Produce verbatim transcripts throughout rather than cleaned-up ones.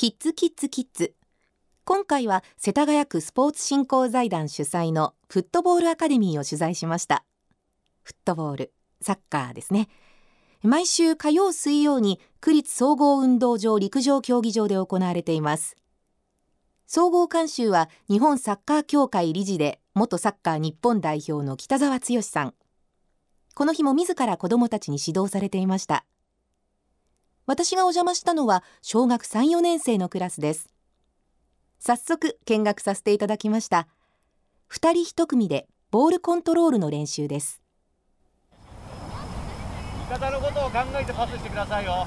キッズキッズキッズ。今回は世田谷区スポーツ振興財団主催のフットボールアカデミーを取材しました。フットボール、サッカーですね。毎週火曜水曜に区立総合運動場陸上競技場で行われています。総合監修は日本サッカー協会理事で元サッカー日本代表の北澤剛さん。この日も自ら子どもたちに指導されていました。私がお邪魔したのは小学さん、よねん生のクラスです。早速見学させていただきました。ふたりいち組でボールコントロールの練習です。 味方のことを考えてパスしてくださいよ。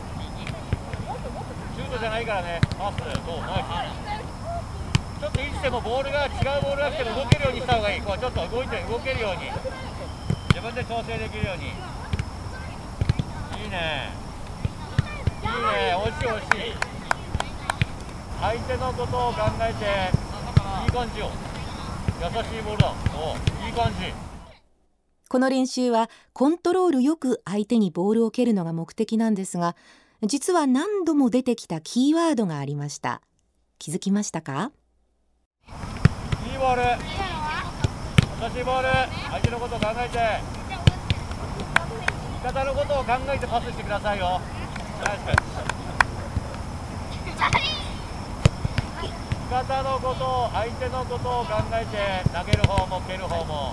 シュートじゃないからね。パス、そう、ナイス。ちょっといつでもボールが違うボールが来ても動けるようにした方がいい。こうちょっと動いて動けるように、自分で調整できるように。いいね。いいね。惜しい惜しい。相手のことを考えていい感じよ。優しいボールだ。お、いい感じ。 この練習はコントロールよく相手にボールを蹴るのが目的なんですが、実は何度も出てきたキーワードがありました。気づきましたか？ いいボール、優しいボール、相手のことを考えて、味方のことを考えてパスしてくださいよ。ナイス。味方のことを、相手のことを考えて投げる方も蹴る方も。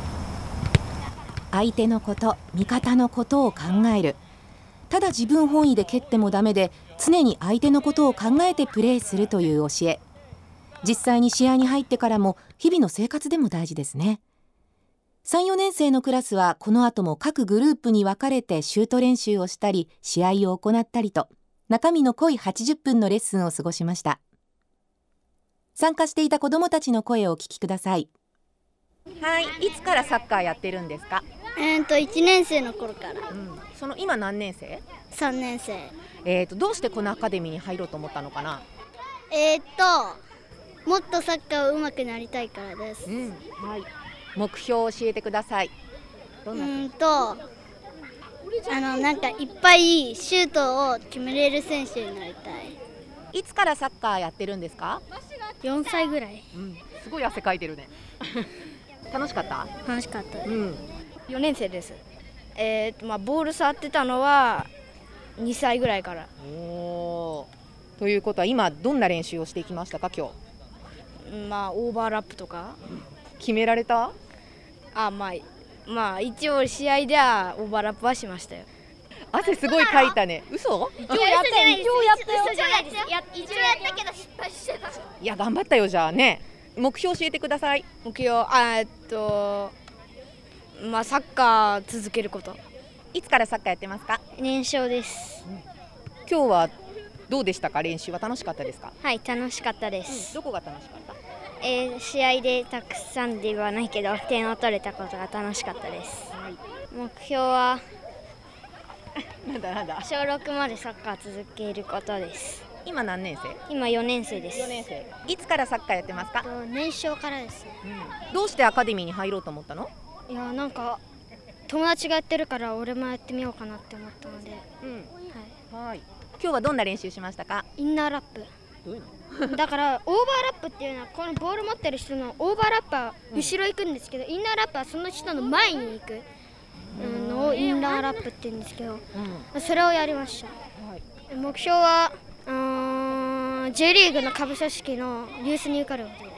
相手のこと、味方のことを考える。ただ自分本位で蹴ってもダメで、常に相手のことを考えてプレーするという教え。実際に試合に入ってからも日々の生活でも大事ですね。さん、よねん生のクラスはこの後も各グループに分かれてシュート練習をしたり、試合を行ったりと、中身の濃いはちじゅっぷんのレッスンを過ごしました。参加していた子どもたちの声をお聞きください。はい、いつからサッカーやってるんですか？ えーといちねん生の頃から、うん、 その今何年生？ さんねん生。 えーとどうしてこのアカデミーに入ろうと思ったのかな？ えーともっとサッカー上手くなりたいからです、うん、 はい。目標を教えてください。どんな？ うんとあのなんかいっぱいシュートを決めれる選手になりたい。 いつからサッカーやってるんですか？ よんさいぐらい、 うん、すごい汗かいてるね楽しかった？ 楽しかった、 うん、よねん生です。えーとまあ、ボール触ってたのはにさいぐらいから。 おー、ということは今どんな練習をしていきましたか？今日、まあ、オーバーラップとか決められた？ あ、まあ、まあ一応試合ではオーバーラップはしましたよ。 汗すごいかいたね。嘘？ 一応やったよ。一応やったよ。 嘘じゃないです。や一応やったけど失敗してた。 いや頑張ったよ。じゃあね、目標教えてください。 目標、あえっとまあサッカー続けること。 いつからサッカーやってますか？ 年少です、 うん、今日はどうでしたか？練習は楽しかったですか？ はい、楽しかったです、 うん、どこが楽しかった？ えー、試合でたくさんではないけど点を取れたことが楽しかったです、はい、目標はなんだなんだ小ろくまでサッカー続けることです。 今何年生？ 今よねん生です。 よねん生。いつからサッカーやってますか？ 年少からです、 うん、どうしてアカデミーに入ろうと思ったの？ いやなんか友達がやってるから俺もやってみようかなって思ったので、 うん、はい、はい。今日はどんな練習しましたか？ インナーラップ。 どういうの？だからオーバーラップっていうのはこのボール持ってる人のオーバーラップは後ろ行くんですけど、うん、インナーラップはその人の前に行くのをインナーラップって言うんですけど、うん、それをやりました、はい、目標はうーん J リーグの下部組織のリュースに受かることです。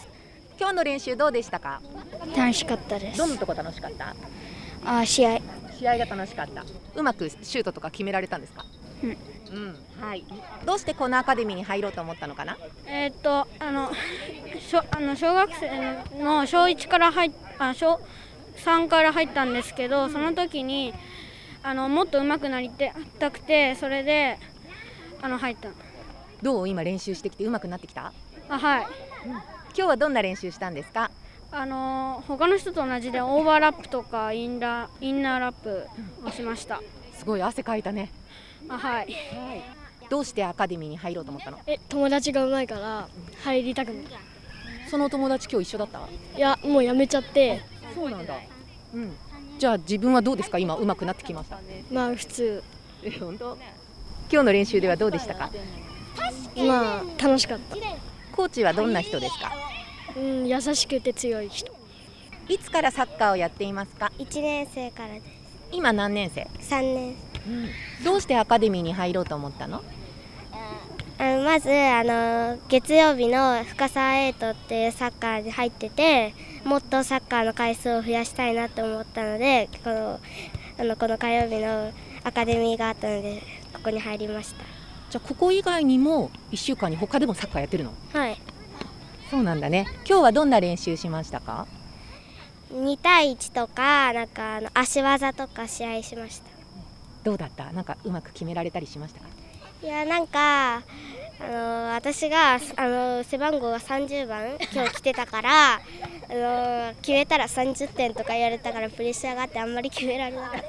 今日の練習どうでしたか？ 楽しかったです。 どんなとこ楽しかった？ あ、試合試合が楽しかった。うまくシュートとか決められたんですか？ うん、 うん、はい。どうしてこのアカデミーに入ろうと思ったのかな？ えー、っとあの小あの小学生の小いちから入っあ小さんから入ったんですけど、その時にあのもっと上手くなりたくて、それであの入った。 どう？今練習してきて上手くなってきた？ あ、はい、 うん、今日はどんな練習したんですか？ あの他の人と同じでオーバーラップとかインラインナーラップをしました。 すごい汗かいたね。 あ、はい、はい。 どうしてアカデミーに入ろうと思ったの？ え、友達が上手いから入りたくない。 その友達今日一緒だった？ いや、もうやめちゃって。 そうなんだ、うん、じゃあ自分はどうですか？今上手くなってきました？ まあ普通。 え、本当？今日の練習ではどうでしたか？ まあ楽しかった。 コーチはどんな人ですか？ うん、優しくて強い人。 いつからサッカーをやっていますか？ いちねん生からです。 今何年生？ さんねん。 どうしてアカデミーに入ろうと思ったの？ あのまずあの月曜日の深沢エイトっていうサッカーに入ってて、もっとサッカーの回数を増やしたいなと思ったので、このあのこの火曜日のアカデミーがあったのでここに入りました。 じゃあここ以外にもいっしゅうかんに他でもサッカーやってるの？ はい。 そうなんだね。今日はどんな練習しましたか？ にたいいちとか、なんかあの足技とか試合しました。 どうだった？なんかうまく決められたりしましたか？ いや、なんかあの私があの背番号がさんじゅうばん今日来てたからあの決めたらさんじゅってんとか言われたからプレッシャーがあってあんまり決められなかった。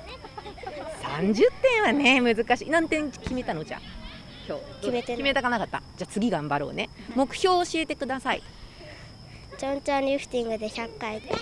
さんじゅってんはね難しい。何点決めたの？じゃあ今日決めてない。 決めたかなかった。じゃあ次頑張ろうね。目標を教えてください。 ちょんちょんリフティングでひゃっかいで。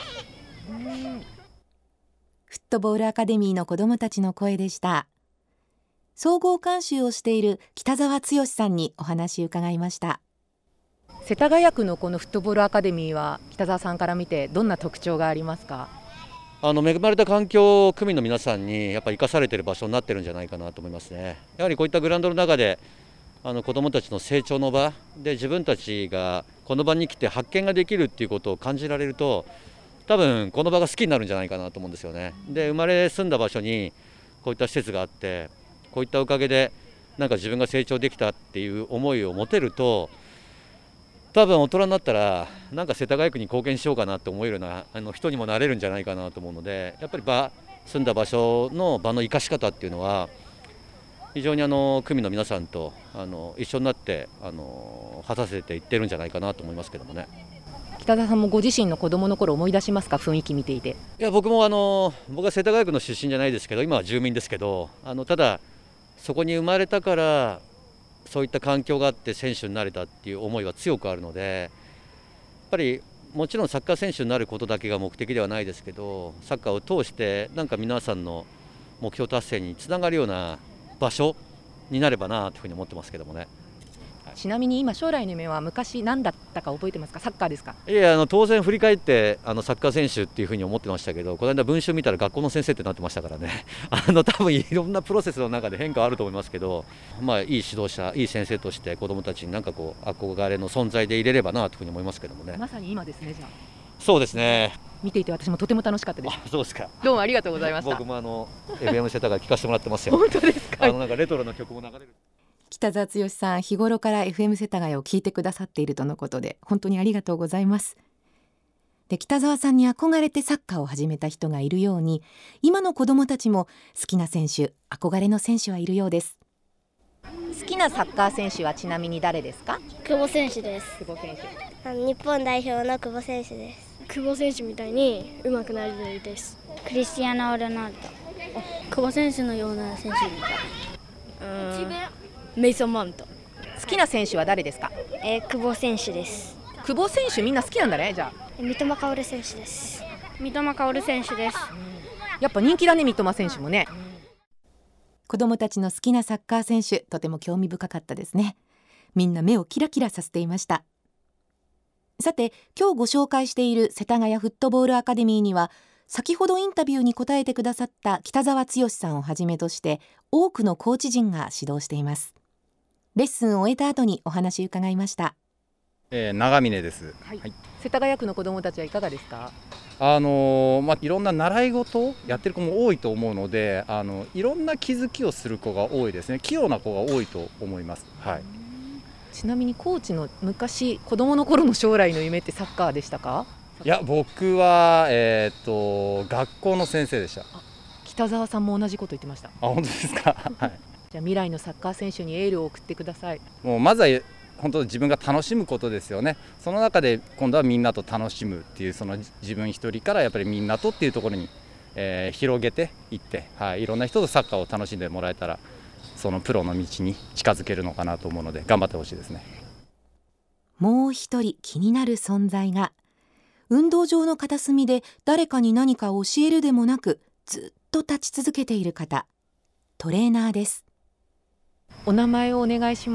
フットボールアカデミーの子どもたちの声でした。総合監修をしている北澤剛さんにお話を伺いました。世田谷区のこのフットボールアカデミーは北澤さんから見てどんな特徴がありますか？ あの恵まれた環境を区民の皆さんにやっぱり生かされている場所になってるんじゃないかなと思いますね。やはりこういったグラウンドの中であの子どもたちの成長の場で自分たちがこの場に来て発見ができるっていうことを感じられると、多分この場が好きになるんじゃないかなと思うんですよね。で、生まれ住んだ場所にこういった施設があって、こういったおかげでなんか自分が成長できたっていう思いを持てると、多分大人になったらなんか世田谷区に貢献しようかなって思えるようなあの人にもなれるんじゃないかなと思うので、やっぱり場住んだ場所の場の生かし方っていうのは非常にあの区民の皆さんとあの一緒になってあの果たせていってるんじゃないかなと思いますけどもね。 北澤さんもご自身の子どもの頃思い出しますか？雰囲気見ていて。 いや、僕もあの僕は世田谷区の出身じゃないですけど、今は住民ですけど、あのただそこに生まれたからそういった環境があって選手になれたっていう思いは強くあるので、やっぱりもちろんサッカー選手になることだけが目的ではないですけど、サッカーを通してなんか皆さんの目標達成につながるような場所になればなというふうに思ってますけどもね。 ちなみに今将来の夢は昔何だったか覚えてますか？サッカーですか？ いや、あの当然振り返ってあのサッカー選手っていうふうに思ってましたけど、この間文集見たら学校の先生ってなってましたからねあの多分いろんなプロセスの中で変化はあると思いますけど、まあ、いい指導者、いい先生として子どもたちになんかこう憧れの存在でいれればなというふうに思いますけどもね。 まさに今ですね。じゃあそうですね。 見ていて私もとても楽しかったです。 あ、そうですか。 どうもありがとうございました。 僕もあの エフエム 世田谷聞かせてもらってますよ本当ですか？ あのなんかレトロな曲も流れる。 北澤剛さん、日頃から エフエム 世田谷を聞いてくださっているとのことで本当にありがとうございます。で、北澤さんに憧れてサッカーを始めた人がいるように、今の子どもたちも好きな選手、憧れの選手はいるようです。好きなサッカー選手はちなみに誰ですか？ 久保選手です。 久保選手。 あの日本代表の久保選手です。 久保選手みたいに上手くなりたいです。 クリスティアーノ・ロナウド。 久保選手のような選手みたい。うーんメイソン・マウント。 好きな選手は誰ですか？ えー、久保選手です。 久保選手みんな好きなんだね。じゃあ三笘薫選手です。 三笘薫選手です。 やっぱ人気だね、三笘選手もね。子どもたちの好きなサッカー選手、とても興味深かったですね。みんな目をキラキラさせていました。さて、今日ご紹介している世田谷フットボールアカデミーには、先ほどインタビューに答えてくださった北澤剛さんをはじめとして多くのコーチ陣が指導しています。レッスンを終えた後にお話を伺いました。 えー、長峰です、 はいはい、 世田谷区の子どもたちはいかがですか？ あのーまあ、いろんな習い事をやってる子も多いと思うので、あのいろんな気づきをする子が多いですね。器用な子が多いと思います、はい、 ちなみにコーチの昔子どもの頃の将来の夢ってサッカーでしたか？ いや、僕は、えー、と学校の先生でした。あ、 北澤さんも同じこと言ってました。 本当ですか、はい、 じゃあ未来のサッカー選手にエールを送ってください。 もうまずは本当自分が楽しむことですよね。その中で今度はみんなと楽しむっていう、その自分一人からやっぱりみんなとっていうところに、えー、広げていって、はい、いろんな人とサッカーを楽しんでもらえたら、そのプロの道に近づけるのかなと思うので頑張ってほしいですね。 もう一人気になる存在が、運動場の片隅で誰かに何かを教えるでもなくずっと立ち続けている方、トレーナーです。お名前をお願いします。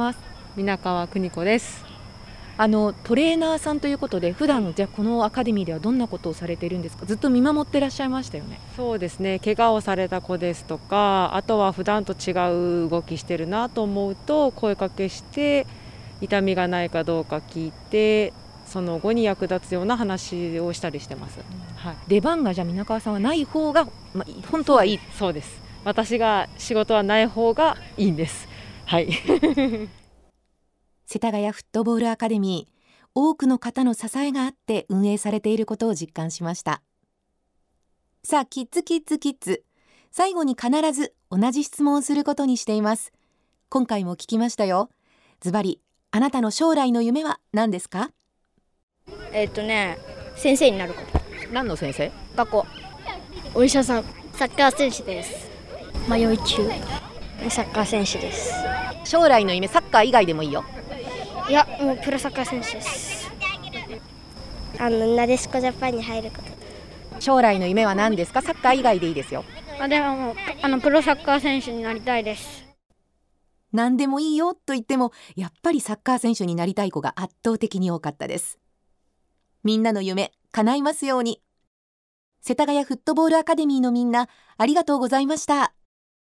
皆川邦子です。 あのトレーナーさんということで、普段じゃあこのアカデミーではどんなことをされているんですか？ずっと見守ってらっしゃいましたよね。 そうですね、怪我をされた子ですとか、あとは普段と違う動きしてるなと思うと声かけして、痛みがないかどうか聞いて、その後に役立つような話をしたりしてます。はい、 出番がじゃあ皆川さんはない方が、まあ、本当はいい。 そうです。私が仕事はない方がいいんです。はい世田谷フットボールアカデミー、多くの方の支えがあって運営されていることを実感しました。さあ、キッズキッズキッズ、最後に必ず同じ質問をすることにしています。今回も聞きましたよ。ズバリ、あなたの将来の夢は何ですか？ えっとね先生になること。 何の先生？ 学校。 お医者さん。サッカー選手です。迷い中。 サッカー選手です。 将来の夢、サッカー以外でもいいよ。 いや、もうプロサッカー選手です。あのなでしこジャパンに入ること。 将来の夢は何ですか？サッカー以外でいいですよ。 あでもあのプロサッカー選手になりたいです。 何でもいいよと言っても、やっぱりサッカー選手になりたい子が圧倒的に多かったです。みんなの夢叶いますように。世田谷フットボールアカデミーのみんな、ありがとうございました。